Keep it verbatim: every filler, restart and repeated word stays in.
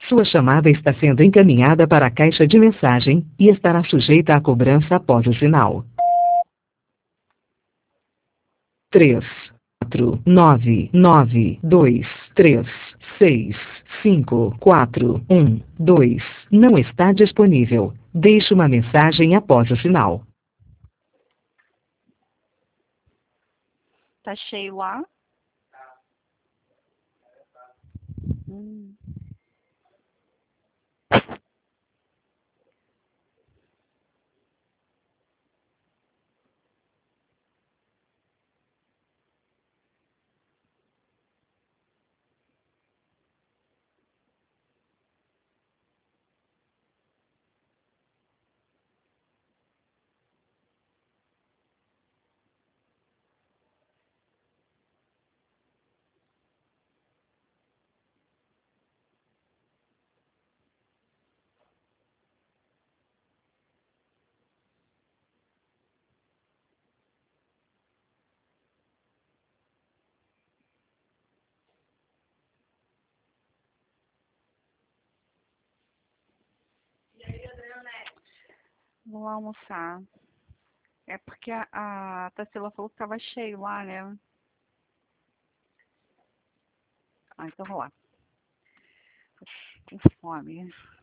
Sua chamada está sendo encaminhada para a caixa de mensagem e estará sujeita à cobrança após o sinal. três, quatro, nove, nove, dois, três, seis, cinco, quatro, um, dois não está disponível. Deixe uma mensagem após o sinal. Tá cheio lá? Hum. Vou lá almoçar. É porque a, a Tarsila falou que tava cheio lá, né? Ah, então vou lá. Tô com fome.